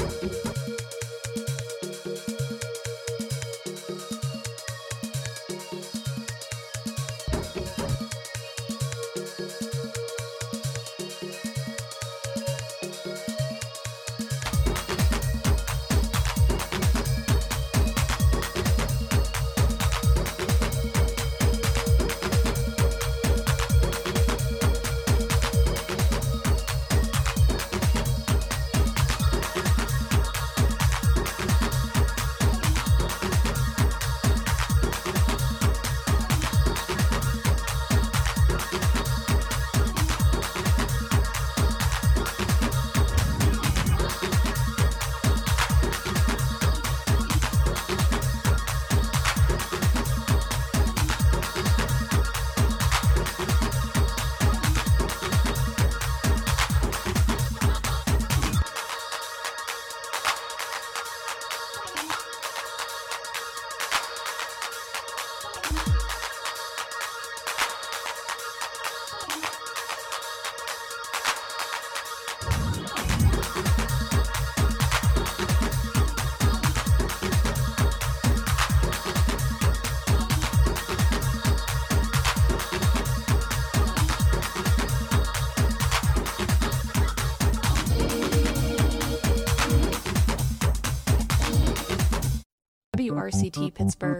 WRCT Pittsburgh.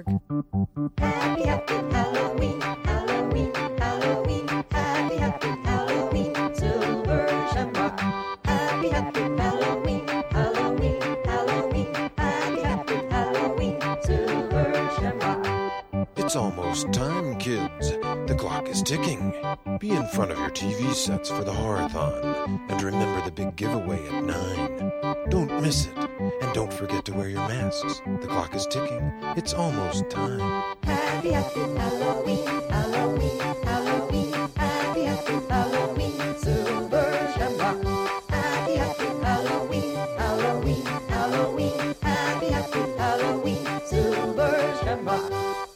Happy, happy Halloween, Halloween, Halloween. Happy, happy Halloween, Silver Shamrock. Happy, happy Halloween, Halloween, Halloween. Happy, happy Halloween, Silver Shamrock. It's almost time, kids. The clock is ticking. Be in front of your TV sets for the Horathon. And remember the big giveaway at 9. Don't miss it. And don't forget to wear your masks. The clock is ticking. It's almost time. Happy, happy Halloween, Halloween, Halloween. Happy, happy Halloween, Silver Shamrock. Happy, happy Halloween, Halloween, Halloween. Happy, happy Halloween, Silver Shamrock.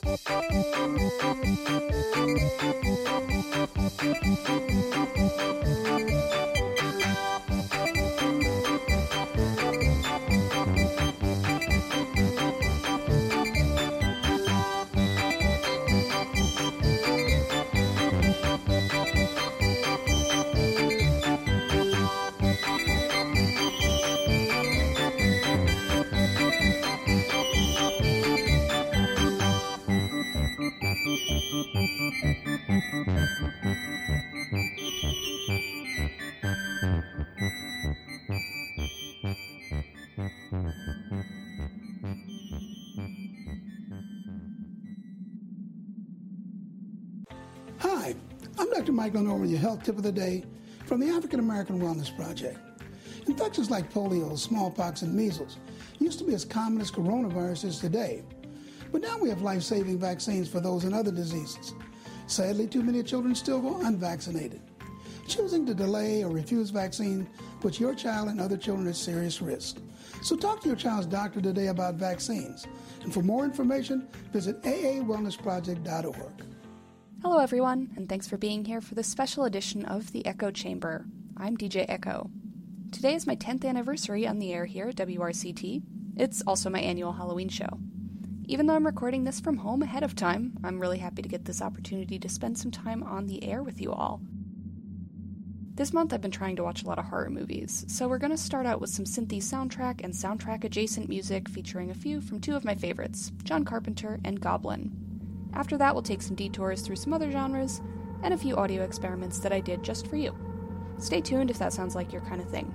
Hi, I'm Dr. Michael Norman, your health tip of the day from the African American Wellness Project. Infections like polio, smallpox, and measles used to be as common as coronavirus is today. But now we have life-saving vaccines for those and other diseases. Sadly, too many children still go unvaccinated. Choosing to delay or refuse vaccine puts your child and other children at serious risk. So talk to your child's doctor today about vaccines. And for more information, visit aawellnessproject.org. Hello, everyone, and thanks for being here for this special edition of The Echo Chamber. I'm DJ Echo. Today is my 10th anniversary on the air here at WRCT. It's also my annual Halloween show. Even though I'm recording this from home ahead of time, I'm really happy to get this opportunity to spend some time on the air with you all. This month I've been trying to watch a lot of horror movies, so we're going to start out with some synthy soundtrack and soundtrack-adjacent music featuring a few from two of my favorites, John Carpenter and Goblin. After that, we'll take some detours through some other genres, and a few audio experiments that I did just for you. Stay tuned if that sounds like your kind of thing.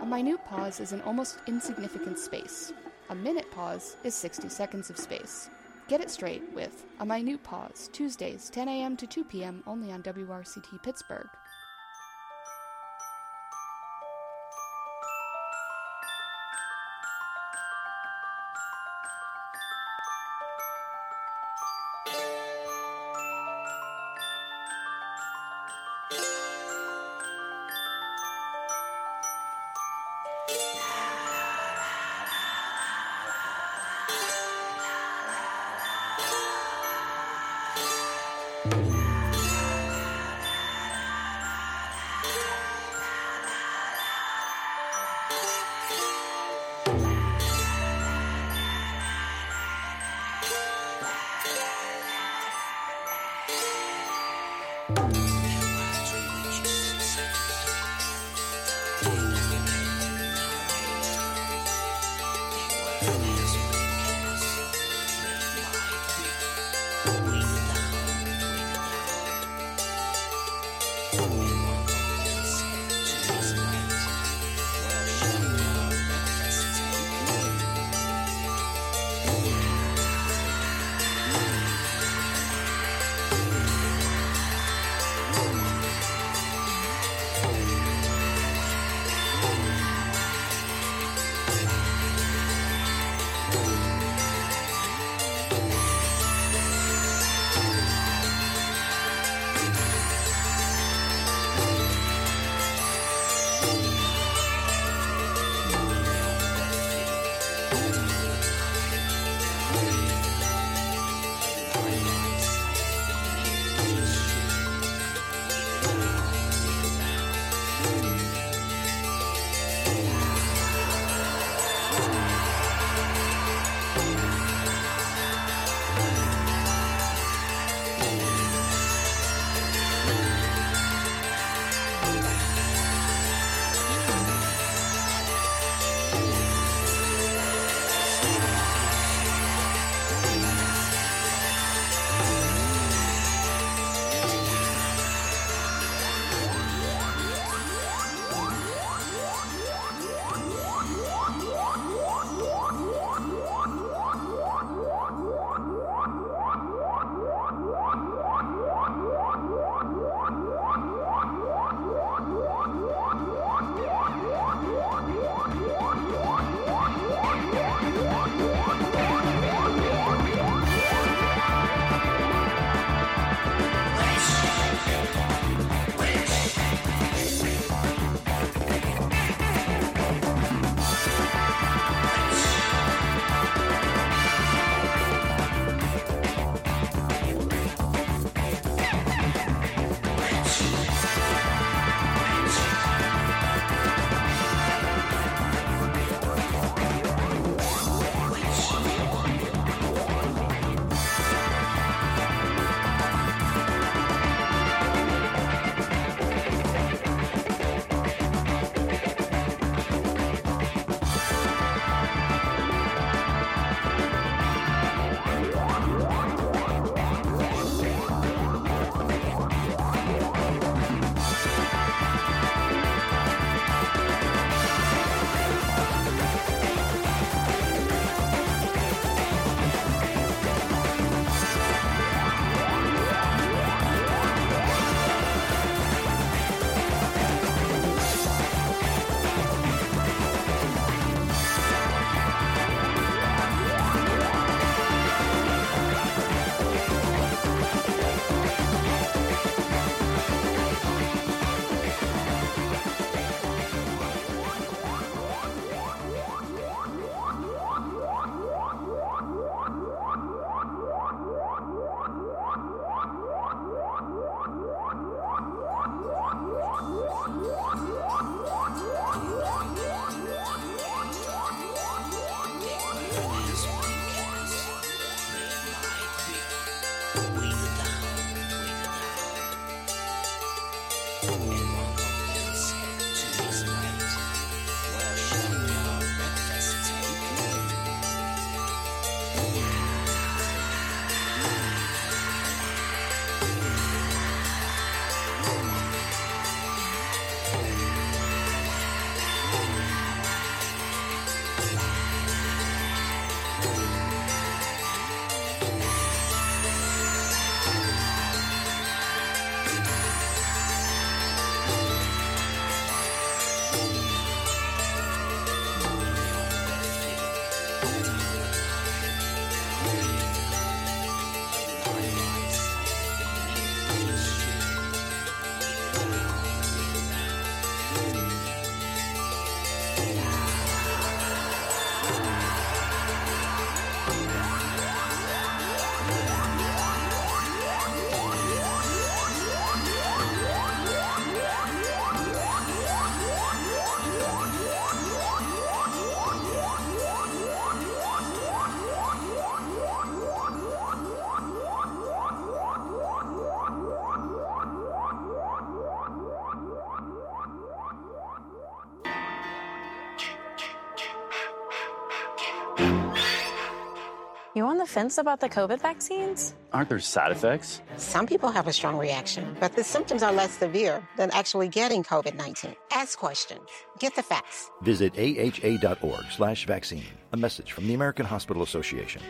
minute pause is an almost insignificant space. A minute pause is 60 seconds of space. Get it straight with A Minute Pause, Tuesdays, 10 a.m. to 2 p.m. only on WRCT Pittsburgh. fence about the COVID vaccines? Aren't there side effects? Some people have a strong reaction, but the symptoms are less severe than actually getting COVID-19. Ask questions. Get the facts. Visit aha.org/vaccine. A message from the American Hospital Association.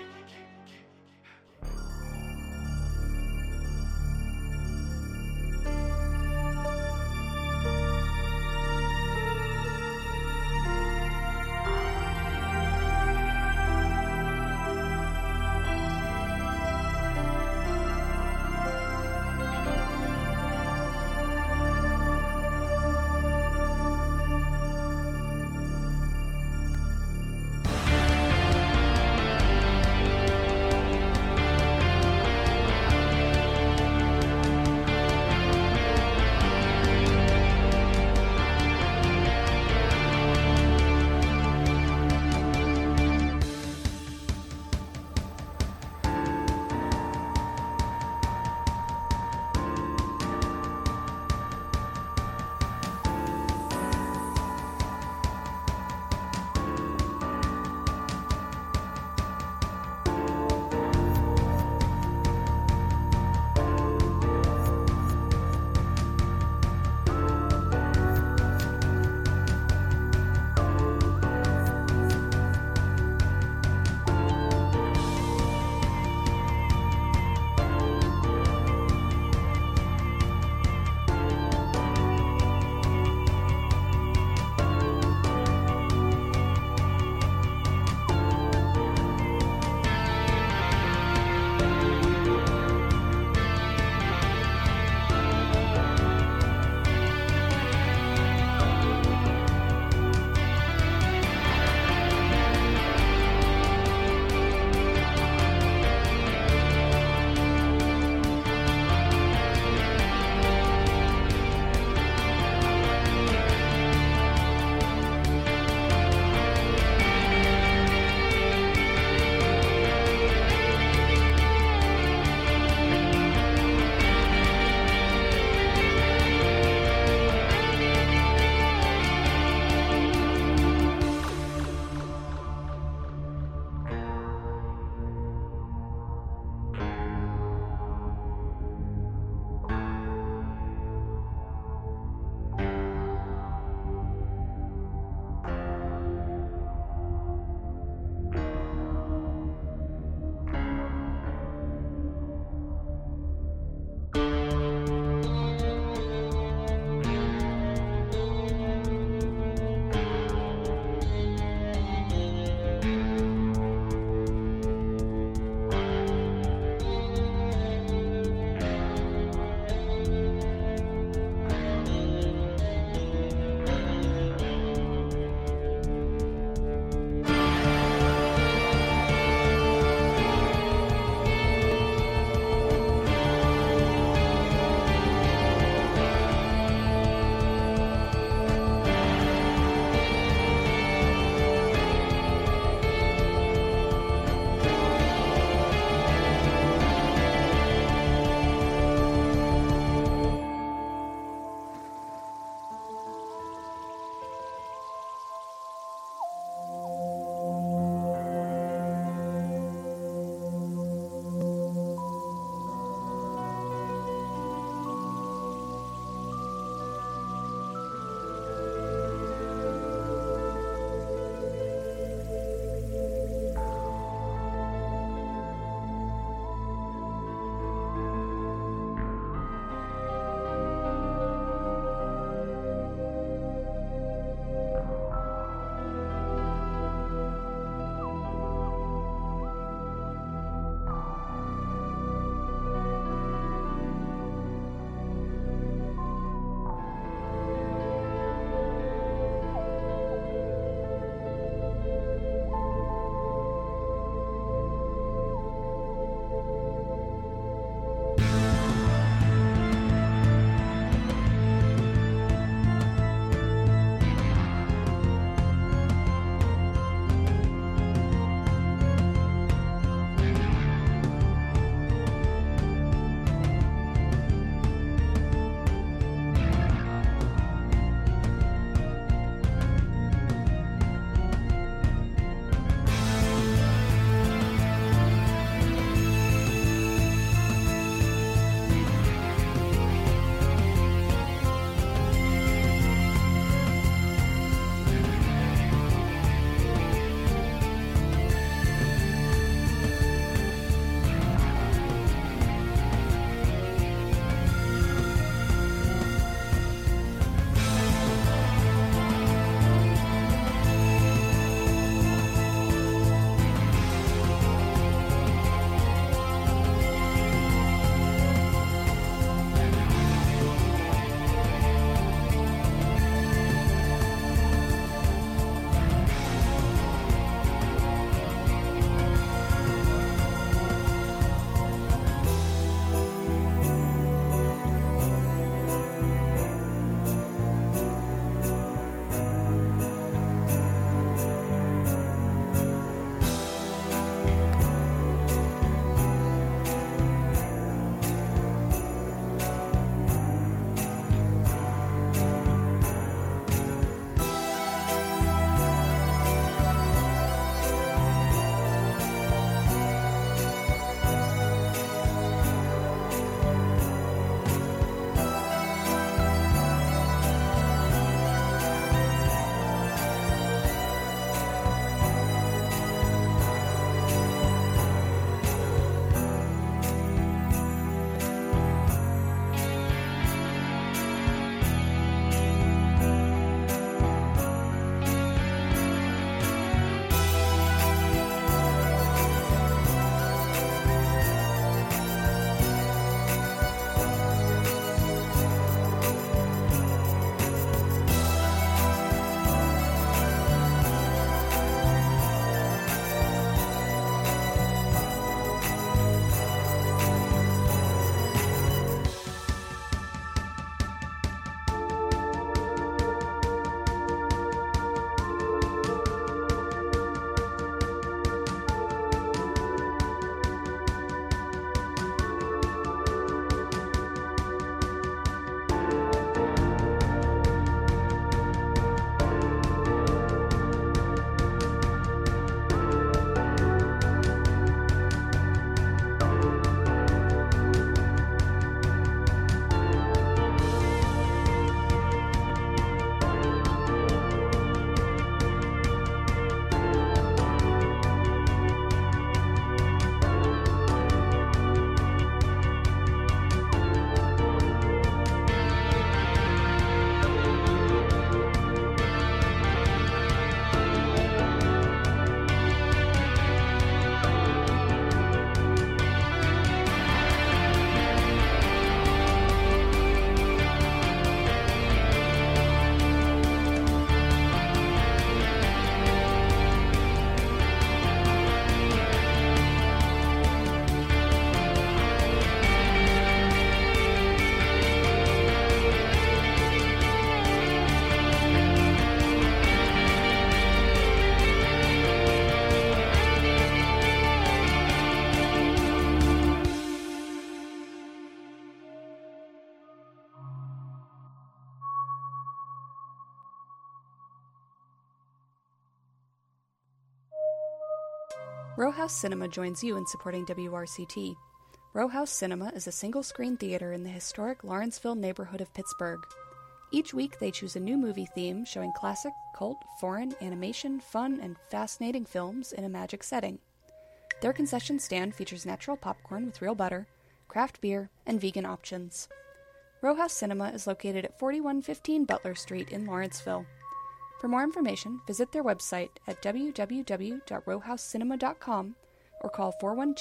Row House Cinema joins you in supporting WRCT. Row House Cinema is a single-screen theater in the historic Lawrenceville neighborhood of Pittsburgh. Each week they choose a new movie theme showing classic, cult, foreign, animation, fun, and fascinating films in a magic setting. Their concession stand features natural popcorn with real butter, craft beer, and vegan options. Row House Cinema is located at 4115 Butler Street in Lawrenceville. For more information, visit their website at www.rowhousecinema.com or call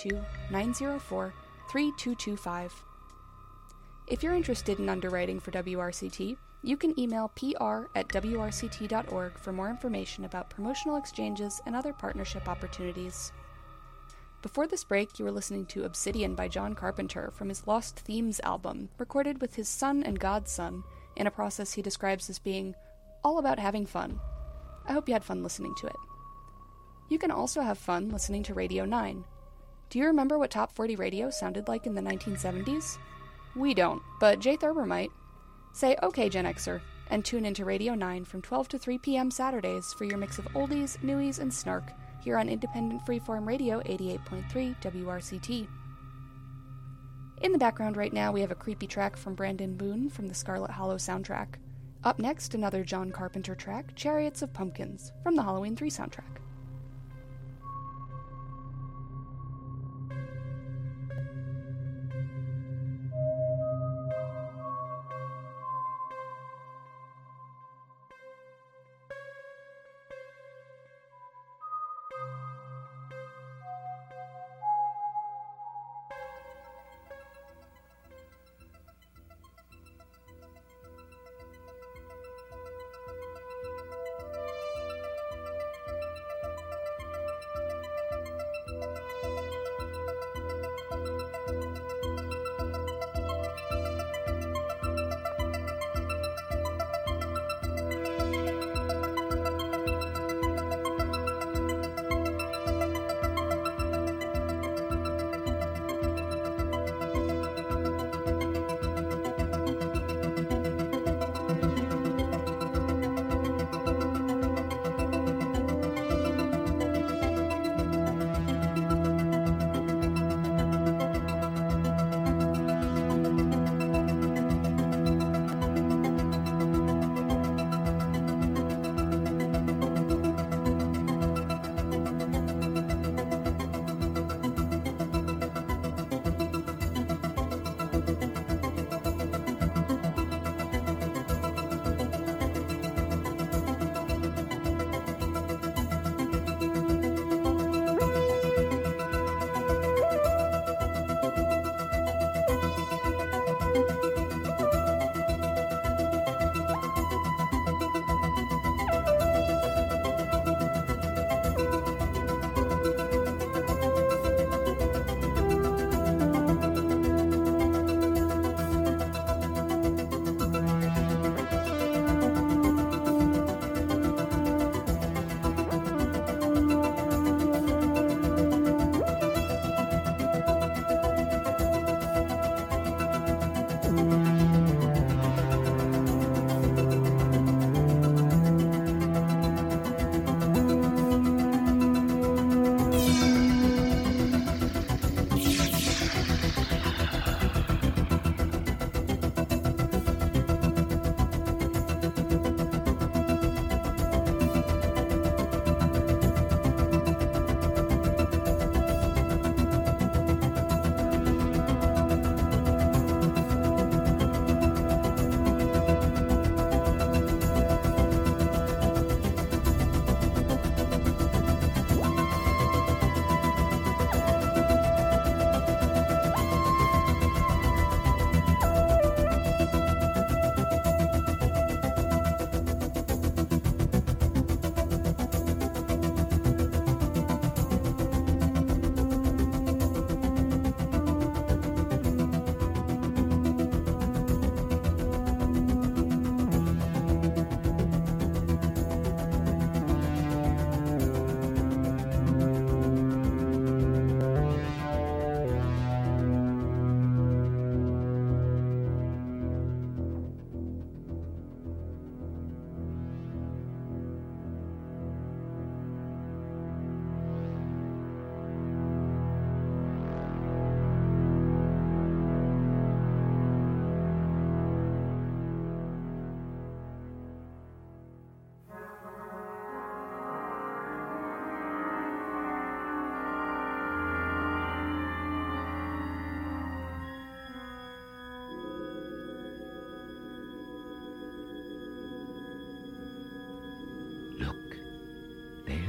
412-904-3225. If you're interested in underwriting for WRCT, you can email pr@wrct.org for more information about promotional exchanges and other partnership opportunities. Before this break, you were listening to Obsidian by John Carpenter from his Lost Themes album, recorded with his son and godson in a process he describes as being all about having fun. I hope you had fun listening to it. You can also have fun listening to Radio 9. Do you remember what Top 40 radio sounded like in the 1970s? We don't, but Jay Thurber might. Say, okay, Gen Xer, and tune into Radio 9 from 12 to 3 p.m. Saturdays for your mix of oldies, newies, and snark here on Independent Freeform Radio 88.3 WRCT. In the background right now, we have a creepy track from Brandon Boone from the Scarlet Hollow soundtrack. Up next, another John Carpenter track, Chariots of Pumpkins, from the Halloween 3 soundtrack.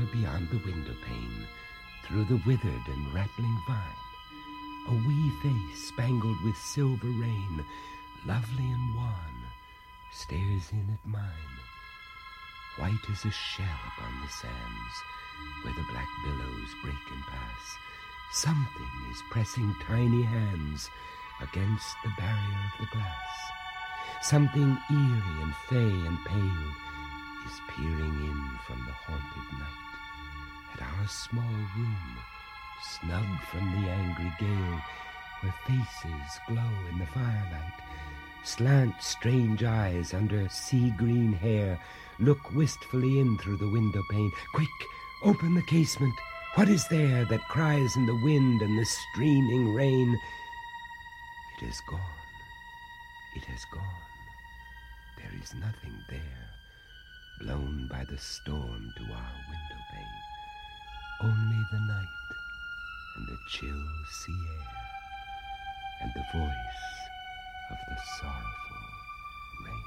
beyond the window pane, through the withered and rattling vine, a wee face spangled with silver rain, lovely and wan, stares in at mine. White as a shell upon the sands, where the black billows break and pass, something is pressing tiny hands against the barrier of the glass. Something eerie and fey and pale is peering in from the haunted night at our small room, snug from the angry gale, where faces glow in the firelight. Slant strange eyes under sea-green hair look wistfully in through the window pane. Quick, open the casement. What is there that cries in the wind and the streaming rain? It has gone. It has gone. There is nothing there, blown by the storm to our window pane. Only the night and the chill sea air and the voice of the sorrowful rain.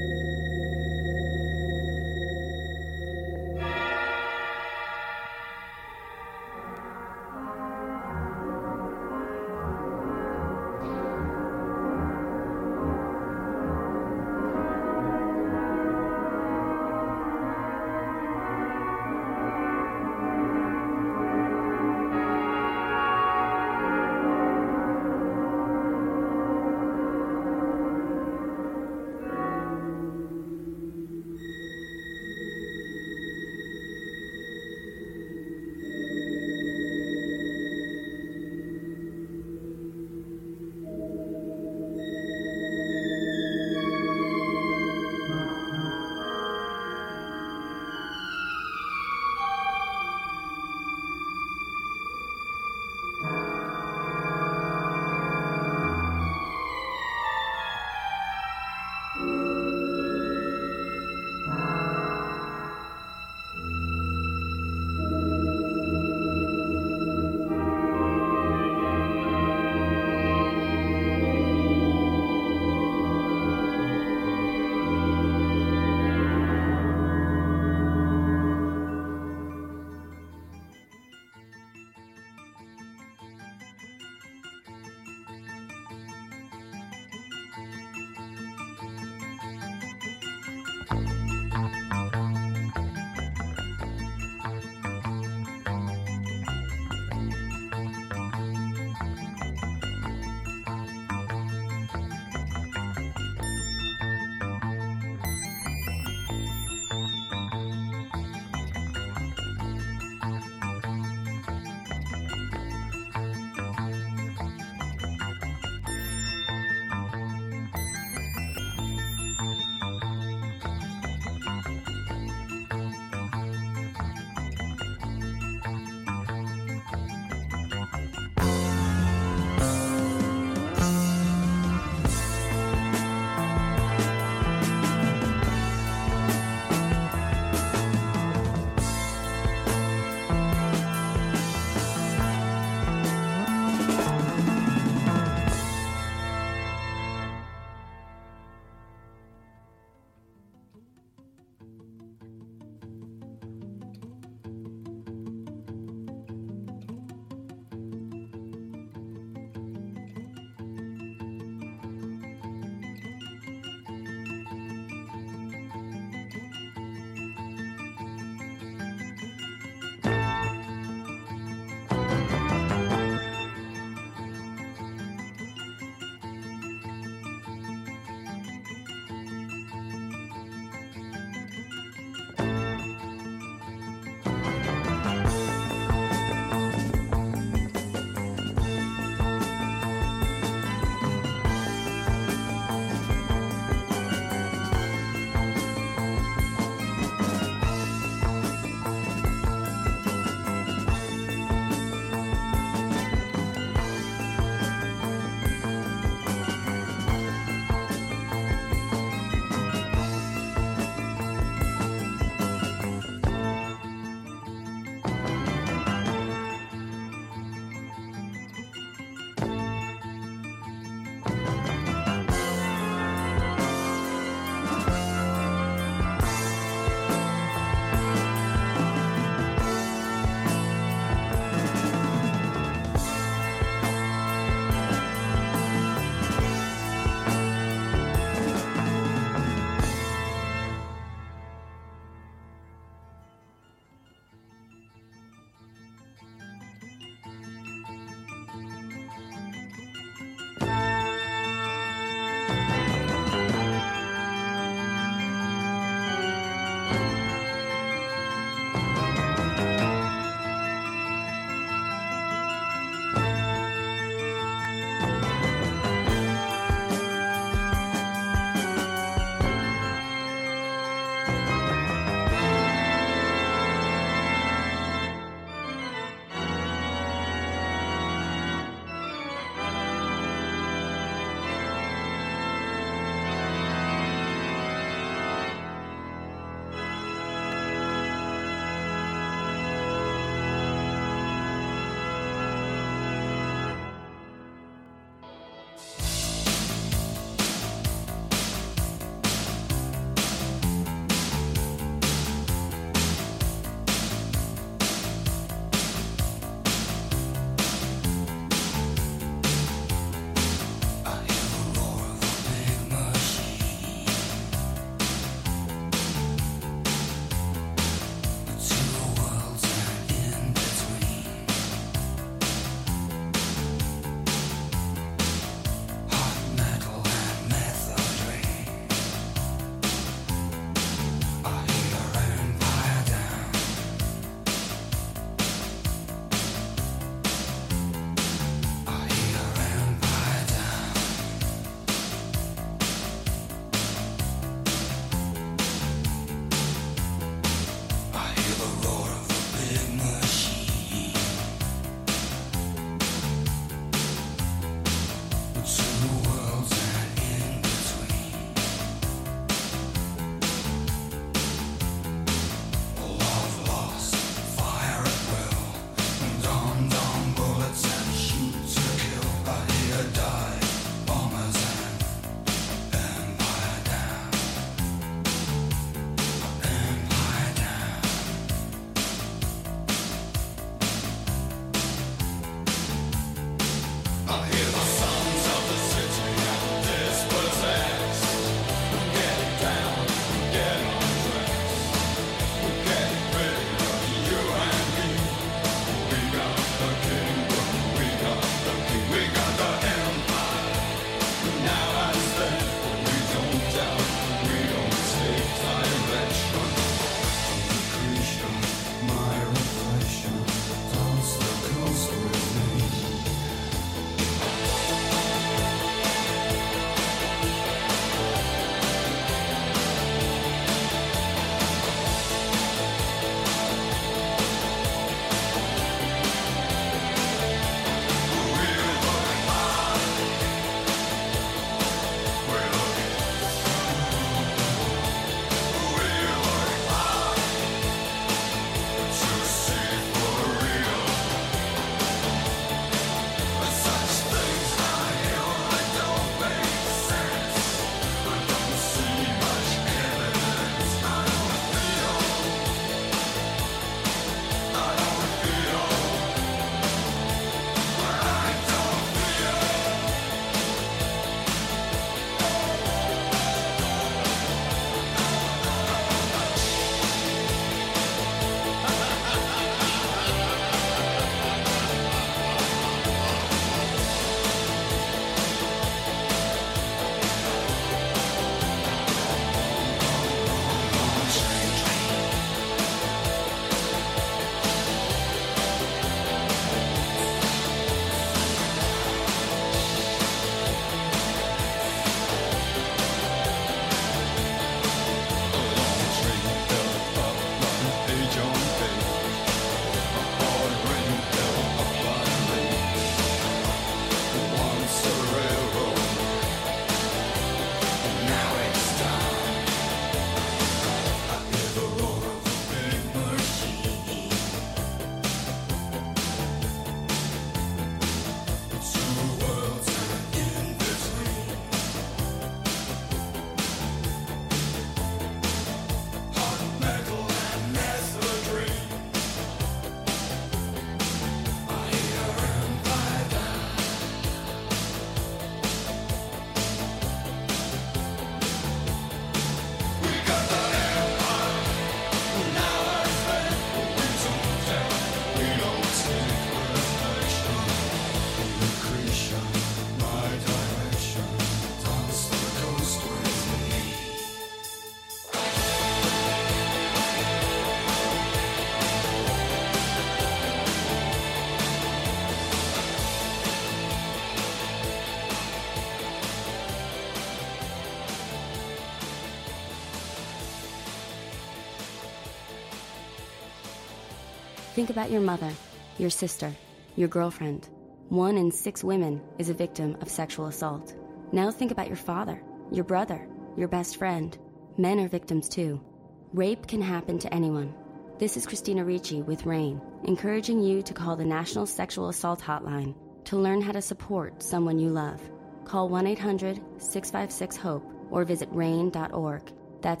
Think about your mother, your sister, your girlfriend. 1 in 6 women is a victim of sexual assault. Now think about your father, your brother, your best friend. Men are victims too. Rape can happen to anyone. This is Christina Ricci with RAIN, encouraging you to call the National Sexual Assault Hotline to learn how to support someone you love. Call 1-800-656-HOPE or visit RAIN.org. That's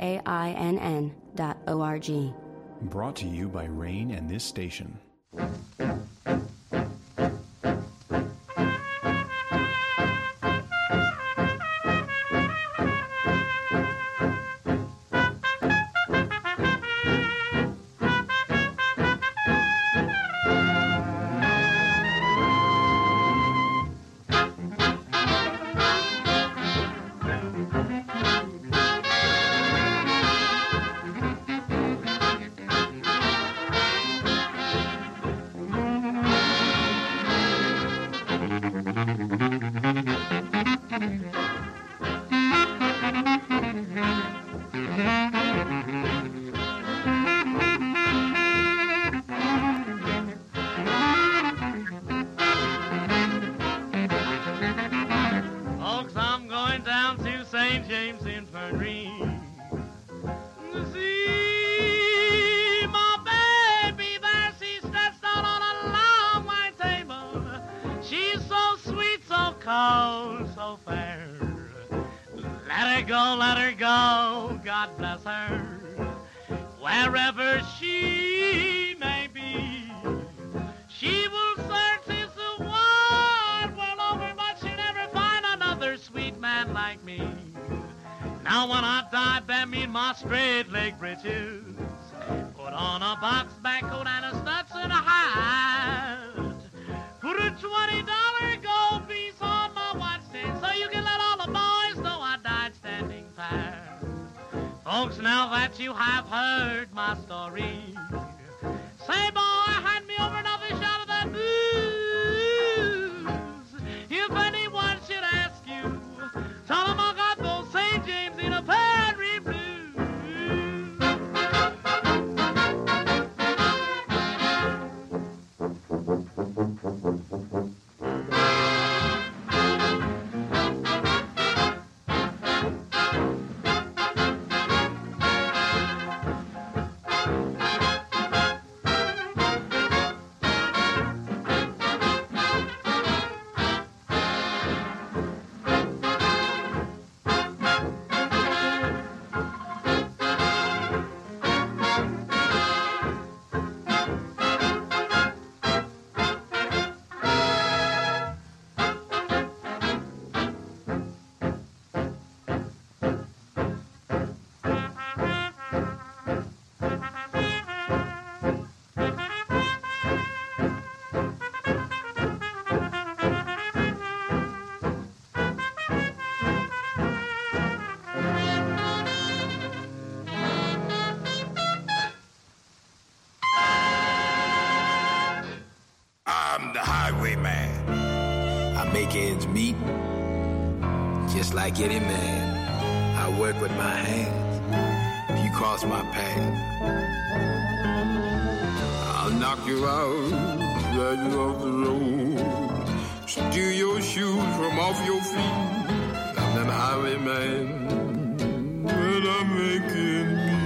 RAINN.org. Brought to you by RAIN and this station. Ends meet, just like any man. I work with my hands. If you cross my path, I'll knock you out, drag you off the road, steal your shoes from off your feet. I'm that highwayman, but I'm making me.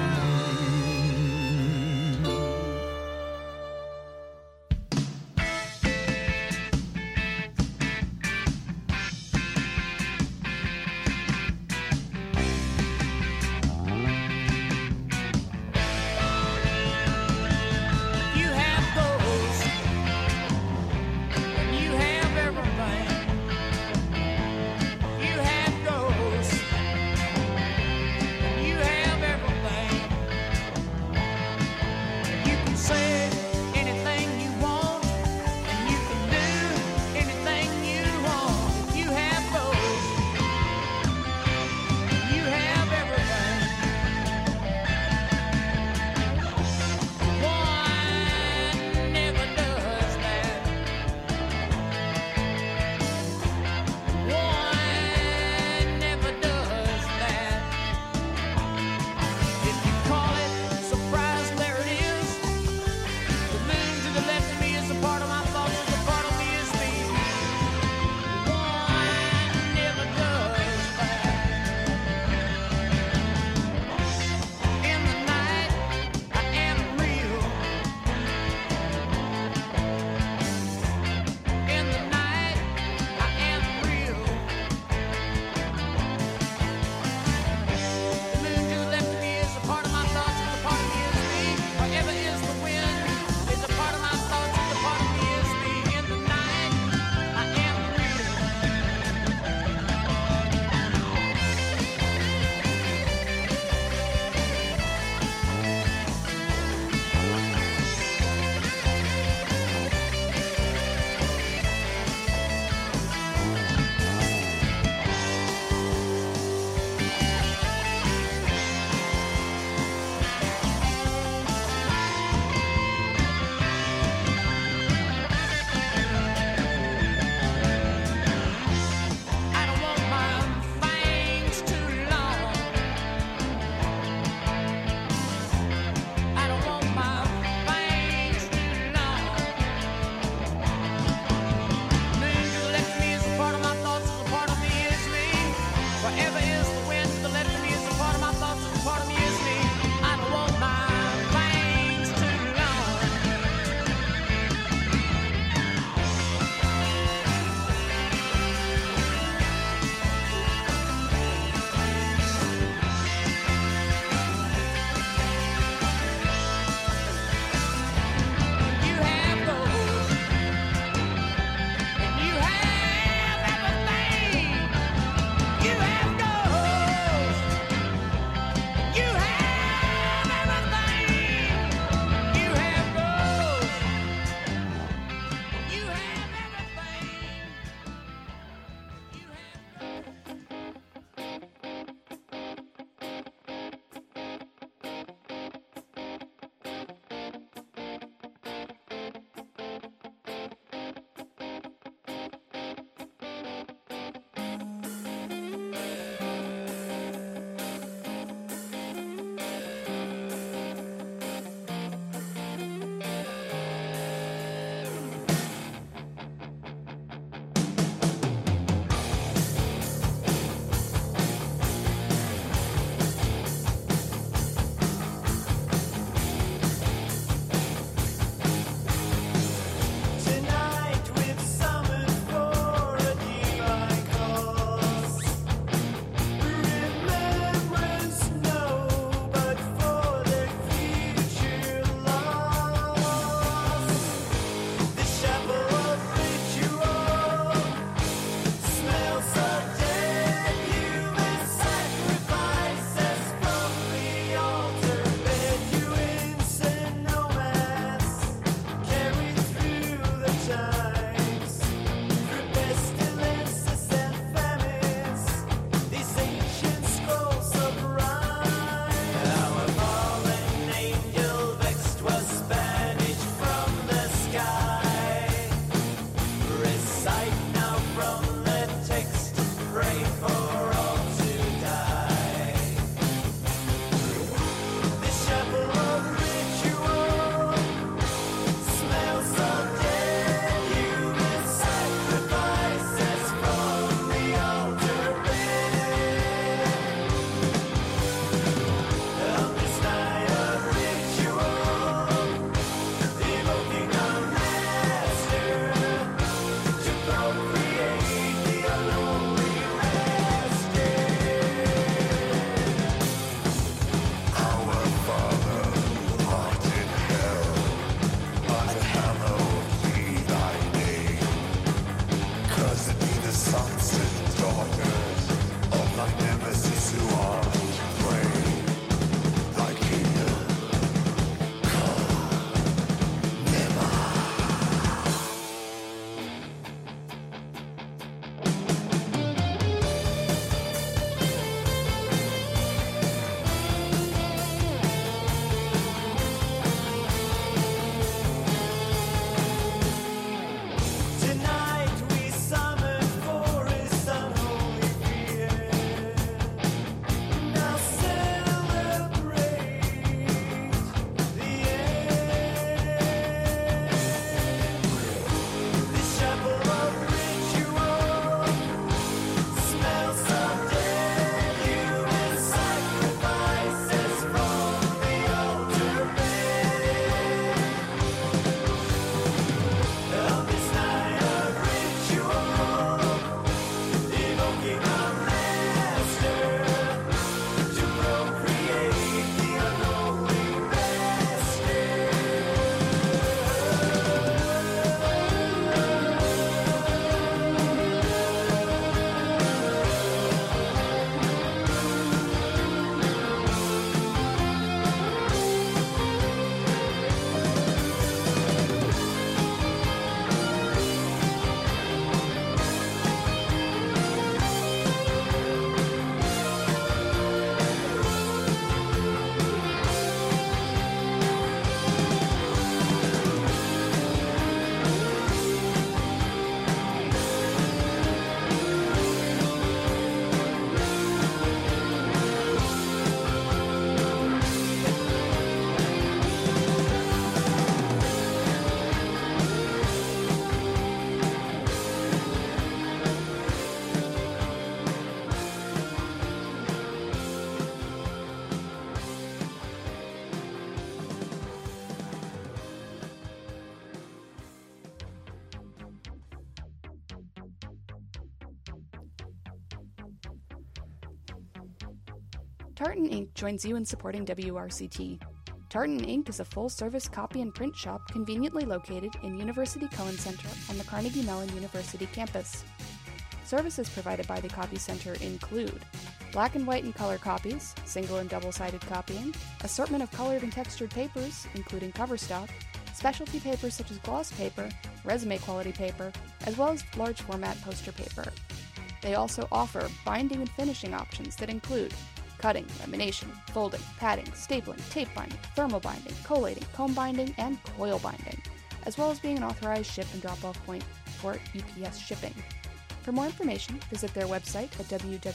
Tartan Ink joins you in supporting WRCT. Tartan Ink is a full-service copy and print shop conveniently located in University Cohen Center on the Carnegie Mellon University campus. Services provided by the Copy Center include black and white and color copies, single and double-sided copying, assortment of colored and textured papers, including cover stock, specialty papers such as gloss paper, resume quality paper, as well as large format poster paper. They also offer binding and finishing options that include cutting, lamination, folding, padding, stapling, tape binding, thermal binding, collating, comb binding, and coil binding, as well as being an authorized ship and drop-off point for UPS shipping. For more information, visit their website at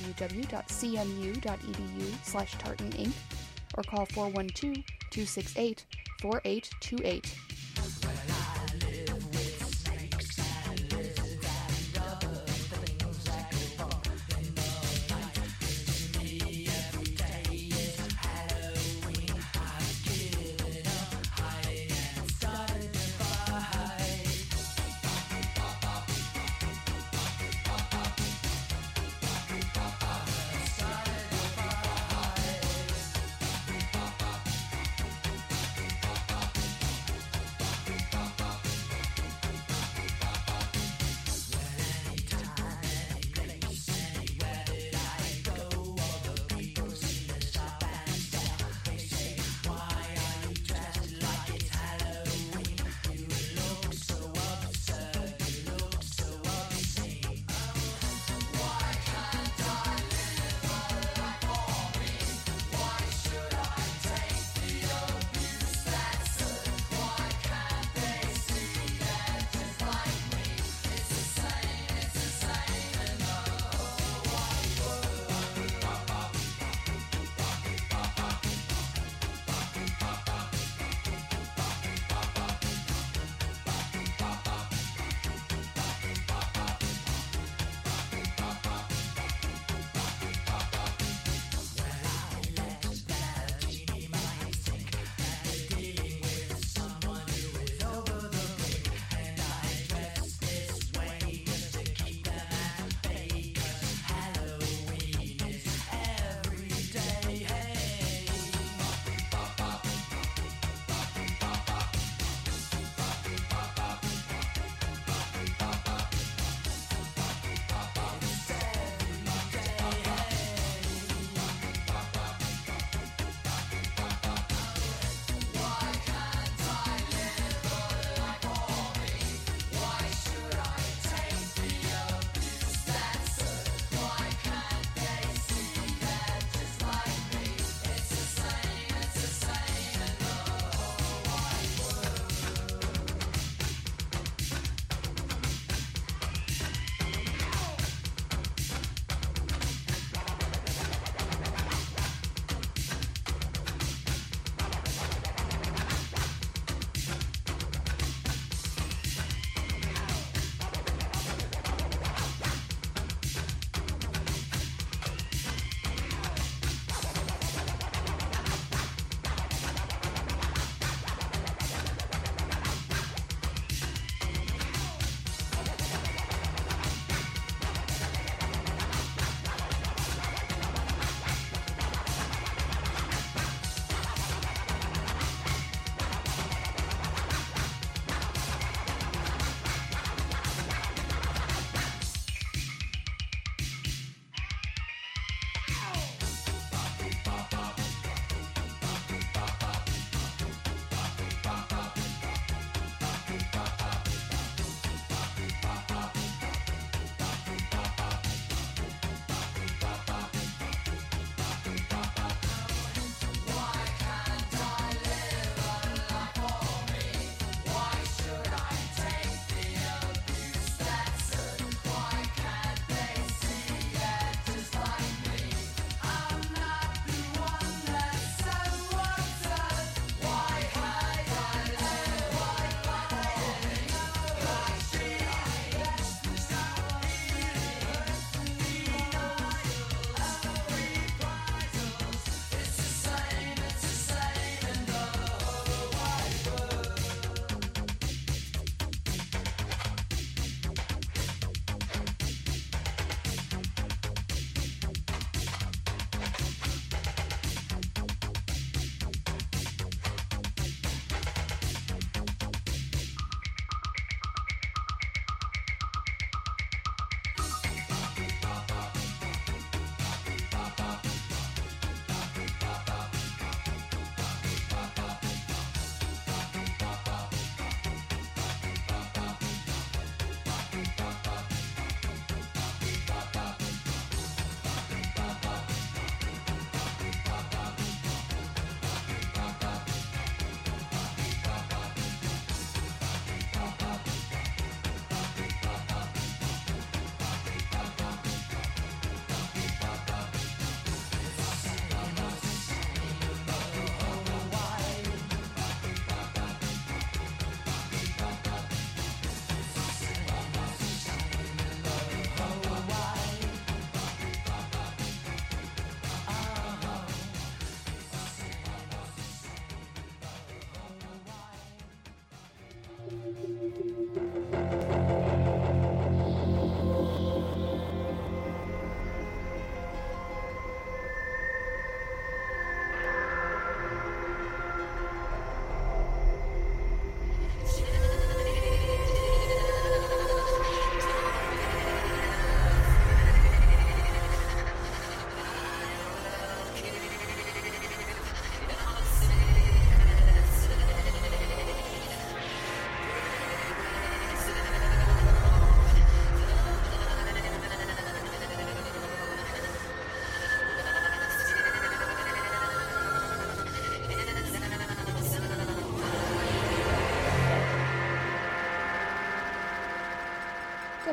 www.cmu.edu/tartanink or call 412-268-4828.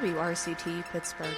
WRCT Pittsburgh.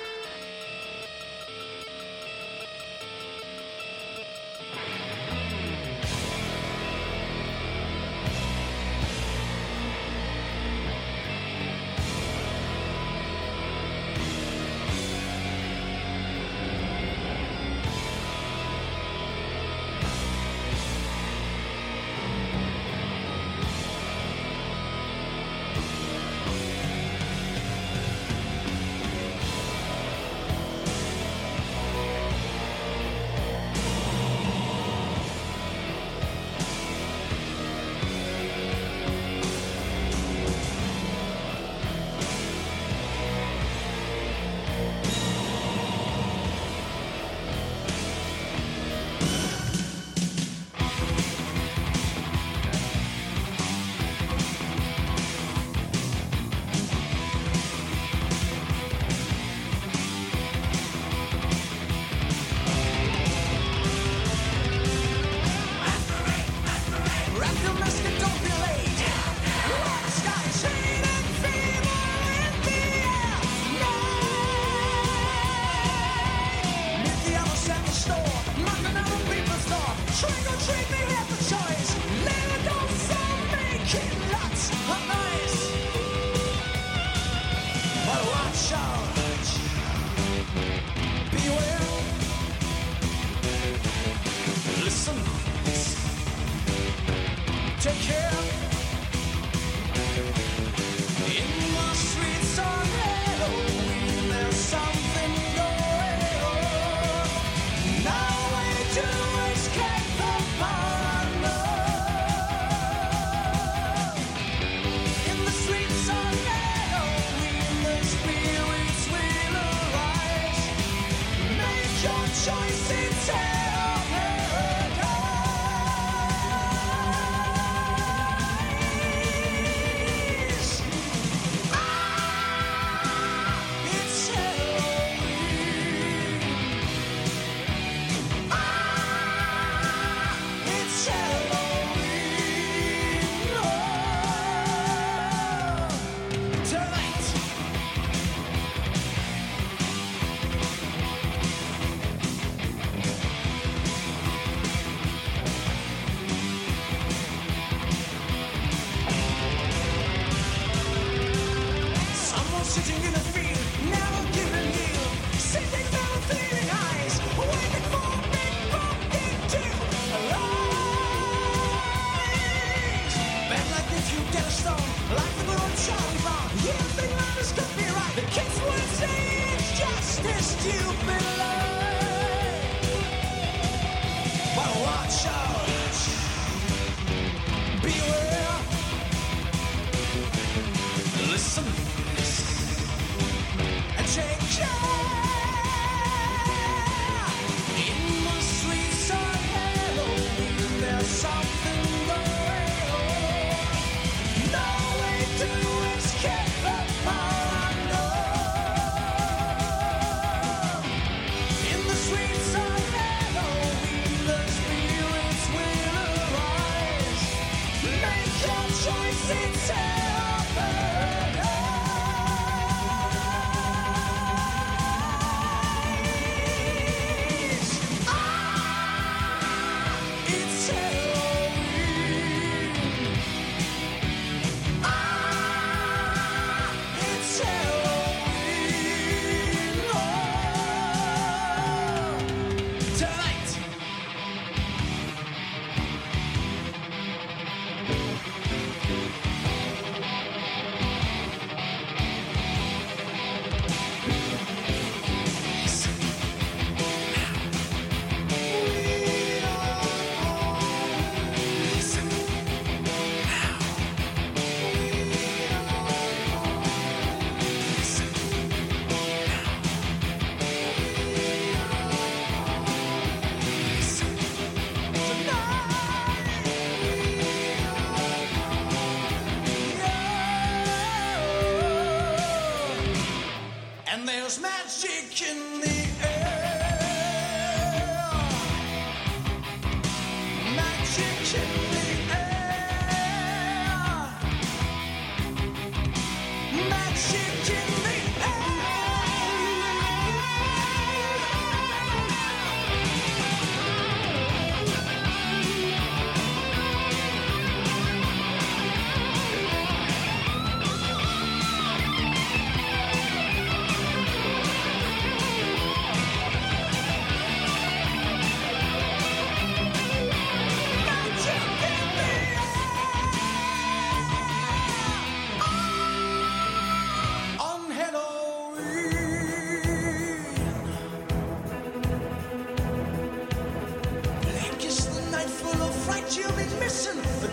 fright you'll be missing the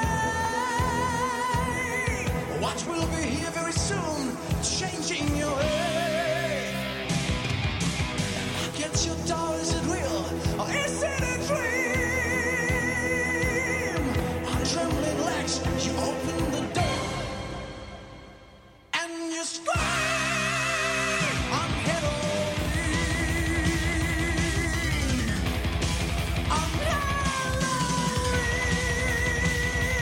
day. Watch, we'll be here very soon, changing your way. Get your dollars at will, or is it?